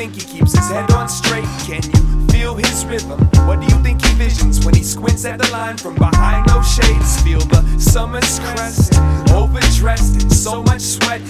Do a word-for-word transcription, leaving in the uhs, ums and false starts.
think he keeps his head on straight? Can you feel his rhythm? What do you think he visions when he squints at the line from behind those shades? Feel the summer's crest, overdressed in so much sweat.